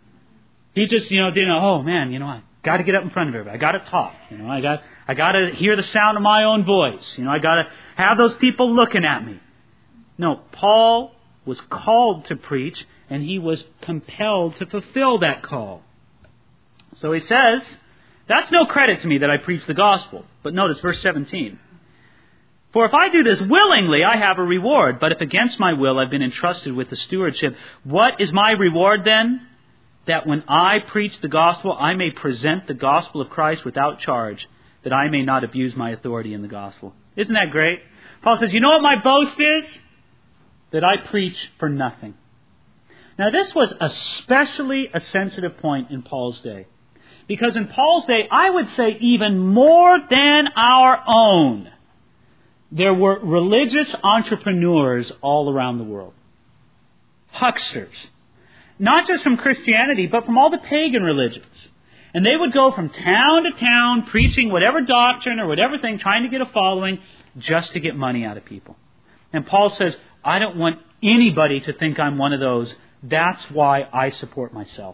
He just, you know, didn't know, oh man, you know, I got to get up in front of everybody. I got to talk. You know, I got, I got to hear the sound of my own voice. You know, I got to have those people looking at me. No, Paul was called to preach, and he was compelled to fulfill that call. So he says, that's no credit to me that I preach the gospel. But notice verse seventeen. For if I do this willingly, I have a reward. But if against my will I've been entrusted with the stewardship, what is my reward then? That when I preach the gospel, I may present the gospel of Christ without charge, that I may not abuse my authority in the gospel. Isn't that great? Paul says, you know what my boast is? That I preach for nothing. Now this was especially a sensitive point in Paul's day. Because in Paul's day, I would say even more than our own, there were religious entrepreneurs all around the world. Hucksters. Not just from Christianity, but from all the pagan religions. And they would go from town to town preaching whatever doctrine or whatever thing, trying to get a following just to get money out of people. And Paul says, I don't want anybody to think I'm one of those. That's why I support myself.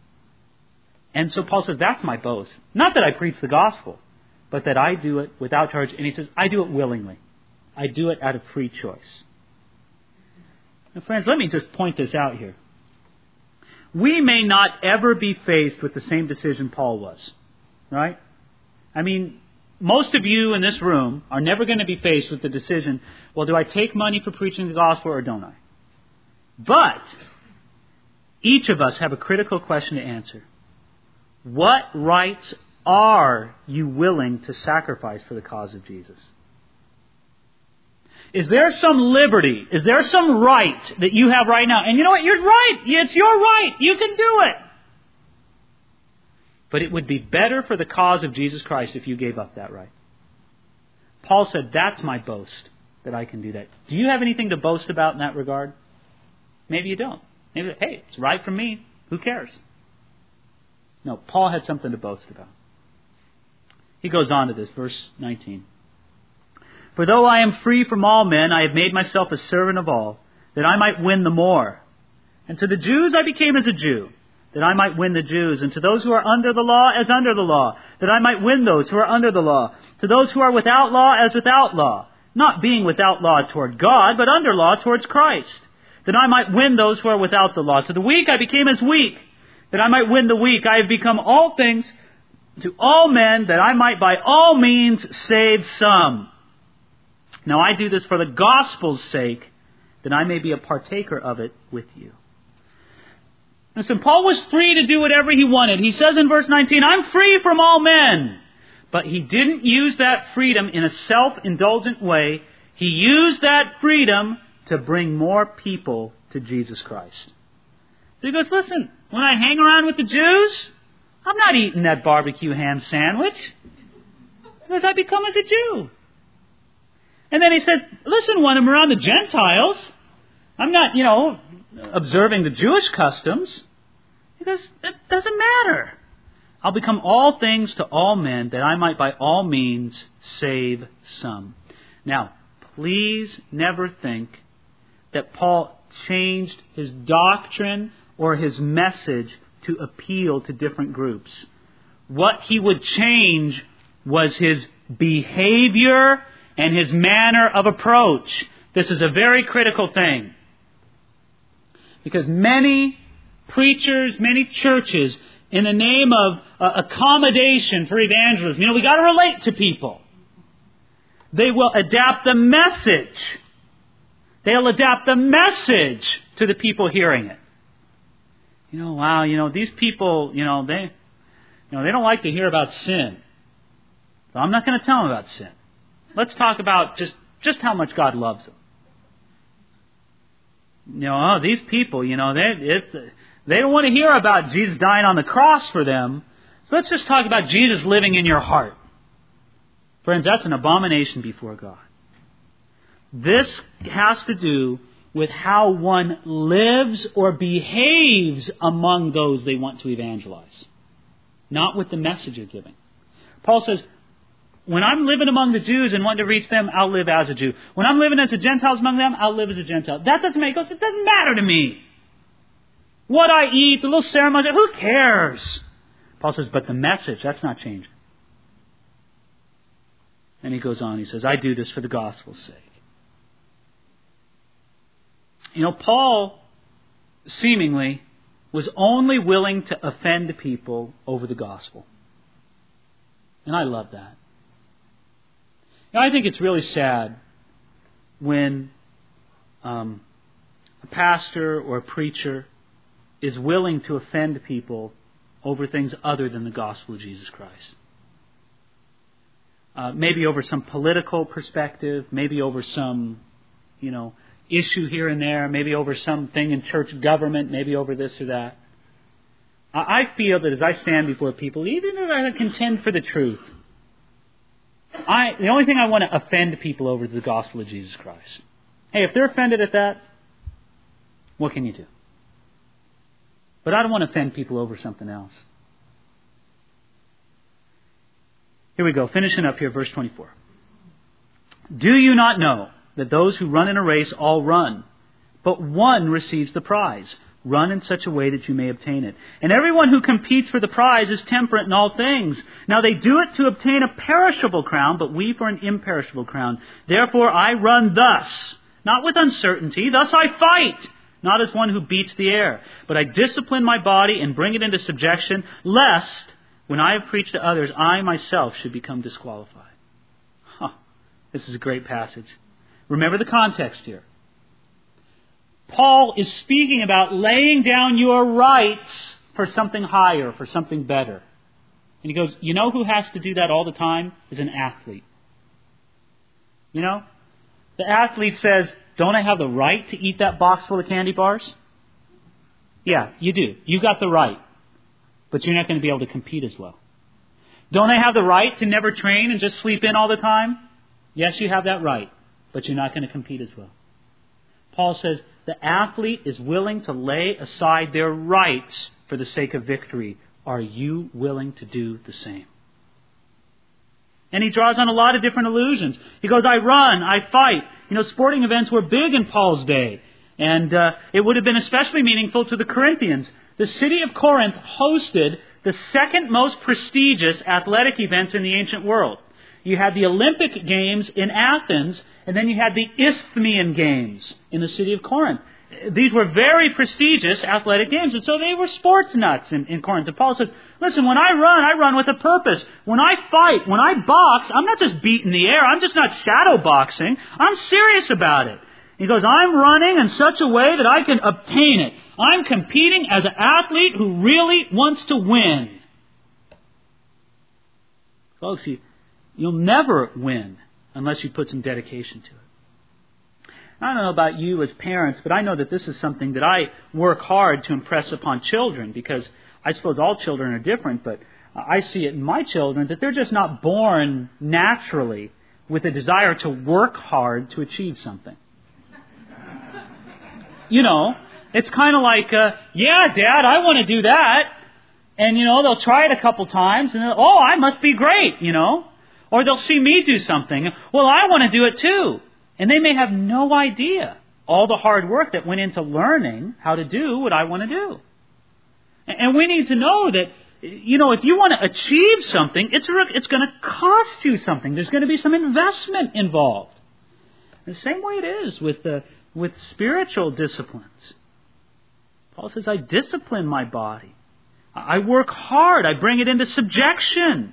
And so Paul says, that's my boast. Not that I preach the gospel, but that I do it without charge. And he says, I do it willingly. I do it out of free choice. Now, friends, let me just point this out here. We may not ever be faced with the same decision Paul was. Right? I mean, most of you in this room are never going to be faced with the decision, well, do I take money for preaching the gospel or don't I? But each of us have a critical question to answer. What rights are you willing to sacrifice for the cause of Jesus? Is there some liberty? Is there some right that you have right now? And you know what? You're right. It's your right. You can do it. But it would be better for the cause of Jesus Christ if you gave up that right. Paul said, that's my boast, that I can do that. Do you have anything to boast about in that regard? Maybe you don't. Maybe, hey, it's right from me. Who cares? No, Paul had something to boast about. He goes on to this, verse nineteen. For though I am free from all men, I have made myself a servant of all, that I might win the more. And to the Jews I became as a Jew, that I might win the Jews. And to those who are under the law, as under the law, that I might win those who are under the law. To those who are without law, as without law, not being without law toward God, but under law towards Christ, that I might win those who are without the law. To the weak I became as weak, that I might win the weak. I have become all things to all men, that I might by all means save some. Now I do this for the gospel's sake, that I may be a partaker of it with you. Listen, Paul was free to do whatever he wanted. He says in verse nineteen, I'm free from all men. But he didn't use that freedom in a self-indulgent way. He used that freedom to bring more people to Jesus Christ. So he goes, listen, when I hang around with the Jews, I'm not eating that barbecue ham sandwich, because I become as a Jew. And then he says, listen, when I'm around the Gentiles, I'm not, you know, observing the Jewish customs. He goes, it doesn't matter. I'll become all things to all men, that I might by all means save some. Now, please never think that Paul changed his doctrine or his message to appeal to different groups. What he would change was his behavior and his manner of approach. This is a very critical thing. Because many preachers, many churches, in the name of uh, accommodation for evangelism, you know, we got to relate to people. They will adapt the message. They'll adapt the message to the people hearing it. You know, wow, you know, these people, you know, they, you know, they don't like to hear about sin. So I'm not going to tell them about sin. Let's talk about just, just how much God loves them. You know, oh, these people, you know, they, it's, they don't want to hear about Jesus dying on the cross for them. So let's just talk about Jesus living in your heart. Friends, that's an abomination before God. This has to do with how one lives or behaves among those they want to evangelize, not with the message you're giving. Paul says, when I'm living among the Jews and want to reach them, I'll live as a Jew. When I'm living as a Gentile among them, I'll live as a Gentile. That doesn't make sense. It doesn't matter to me. What I eat, the little ceremony, who cares? Paul says, but the message, that's not changing. And he goes on, he says, I do this for the gospel's sake. You know, Paul seemingly was only willing to offend people over the gospel. And I love that. Now, I think it's really sad when um, a pastor or a preacher is willing to offend people over things other than the gospel of Jesus Christ. Uh, maybe over some political perspective, maybe over some, you know, issue here and there, maybe over something in church government, maybe over this or that. I feel that as I stand before people, even if I contend for the truth, I the only thing I want to offend people over is the gospel of Jesus Christ. Hey, if they're offended at that, what can you do? But I don't want to offend people over something else. Here we go, finishing up here, verse twenty-four. Do you not know that those who run in a race all run, but one receives the prize? Run in such a way that you may obtain it. And everyone who competes for the prize is temperate in all things. Now they do it to obtain a perishable crown, but we for an imperishable crown. Therefore I run thus, not with uncertainty. Thus I fight, not as one who beats the air. But I discipline my body and bring it into subjection, lest, when I have preached to others, I myself should become disqualified. Huh. This is a great passage. Remember the context here. Paul is speaking about laying down your rights for something higher, for something better. And he goes, you know who has to do that all the time? Is an athlete. You know? The athlete says, don't I have the right to eat that box full of candy bars? Yeah, you do. You got the right. But you're not going to be able to compete as well. Don't I have the right to never train and just sleep in all the time? Yes, you have that right. But you're not going to compete as well. Paul says the athlete is willing to lay aside their rights for the sake of victory. Are you willing to do the same? And he draws on a lot of different allusions. He goes, I run, I fight. You know, sporting events were big in Paul's day. And uh, it would have been especially meaningful to the Corinthians. The city of Corinth hosted the second most prestigious athletic events in the ancient world. You had the Olympic Games in Athens, and then you had the Isthmian Games in the city of Corinth. these were very prestigious athletic games, and so they were sports nuts in, in Corinth. And Paul says, listen, when I run, I run with a purpose. When I fight, when I box, I'm not just beating the air. I'm just not shadow boxing. I'm serious about it. He goes, I'm running in such a way that I can obtain it. I'm competing as an athlete who really wants to win. Folks, you, you'll never win unless you put some dedication to it. I don't know about you as parents, but I know that this is something that I work hard to impress upon children, because I suppose all children are different, but I see it in my children that they're just not born naturally with a desire to work hard to achieve something. You know, it's kind of like, uh, yeah, Dad, I want to do that. And, you know, they'll try it a couple times and, oh, I must be great, you know. Or they'll see me do something. Well, I want to do it too. And they may have no idea all the hard work that went into learning how to do what I want to do. And we need to know that, you know, if you want to achieve something, it's it's going to cost you something. There's going to be some investment involved. The same way it is with the, with spiritual disciplines. Paul says, I discipline my body. I work hard. I bring it into subjection.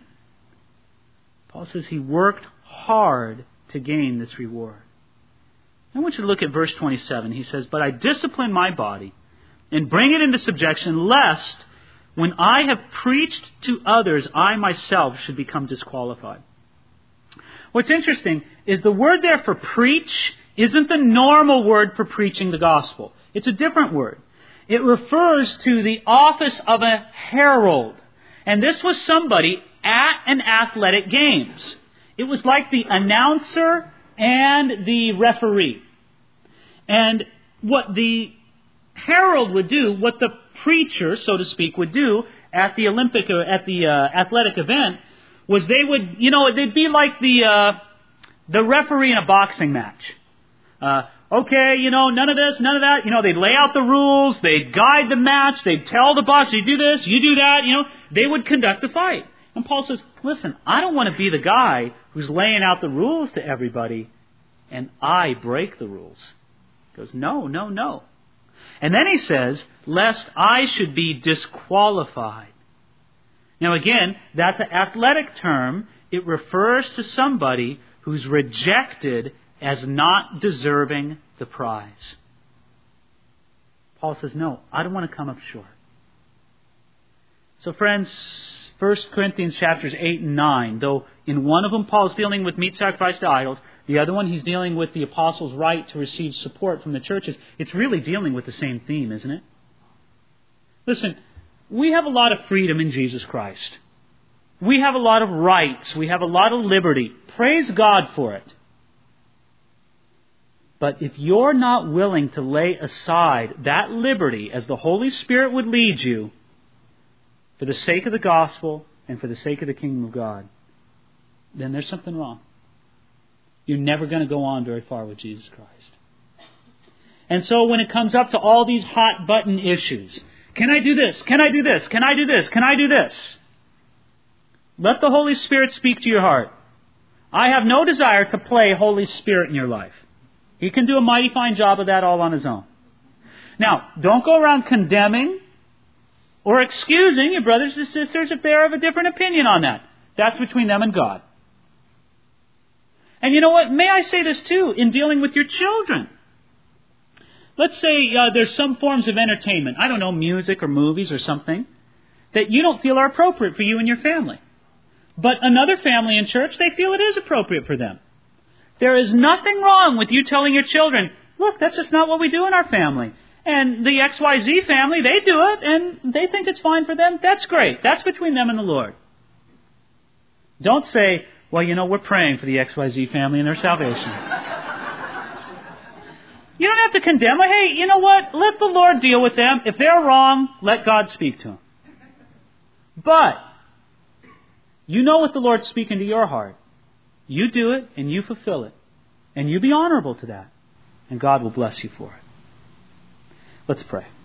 Paul says he worked hard to gain this reward. I want you to look at verse twenty-seven. He says, but I discipline my body and bring it into subjection, lest when I have preached to others, I myself should become disqualified. What's interesting is the word there for preach isn't the normal word for preaching the gospel. It's a different word. It refers to the office of a herald. And this was somebody at an athletic games. It was like the announcer and the referee. And what the herald would do, what the preacher, so to speak, would do at the Olympic, or at the uh, athletic event, was they would, you know, they'd be like the uh, the referee in a boxing match. Uh, okay, you know, none of this, none of that. You know, they'd lay out the rules, they'd guide the match, they'd tell the boxer, you do this, you do that. You know, they would conduct the fight. And Paul says, listen, I don't want to be the guy who's laying out the rules to everybody and I break the rules. He goes, no, no, no. And then he says, lest I should be disqualified. Now again, that's an athletic term. It refers to somebody who's rejected as not deserving the prize. Paul says, no, I don't want to come up short. So friends, First Corinthians chapters eight and nine, though in one of them Paul is dealing with meat sacrificed to idols, the other one he's dealing with the apostles' right to receive support from the churches, it's really dealing with the same theme, isn't it? Listen, we have a lot of freedom in Jesus Christ. We have a lot of rights. We have a lot of liberty. Praise God for it. But if you're not willing to lay aside that liberty as the Holy Spirit would lead you, for the sake of the gospel and for the sake of the kingdom of God, then there's something wrong. You're never going to go on very far with Jesus Christ. And so when it comes up to all these hot button issues, can I do this? Can I do this? Can I do this? Can I do this? Let the Holy Spirit speak to your heart. I have no desire to play Holy Spirit in your life. He can do a mighty fine job of that all on his own. Now, don't go around condemning or excusing your brothers and sisters if they're of a different opinion on that. That's between them and God. And you know what? May I say this too, in dealing with your children. Let's say uh, there's some forms of entertainment, I don't know, music or movies or something, that you don't feel are appropriate for you and your family. But another family in church, they feel it is appropriate for them. There is nothing wrong with you telling your children, look, that's just not what we do in our family. And the X Y Z family, they do it, and they think it's fine for them. That's great. That's between them and the Lord. Don't say, well, you know, we're praying for the X Y Z family and their salvation. You don't have to condemn them. Hey, you know what? Let the Lord deal with them. If they're wrong, let God speak to them. But you know what the Lord's speaking to your heart. You do it, and you fulfill it. And you be honorable to that. And God will bless you for it. Let's pray.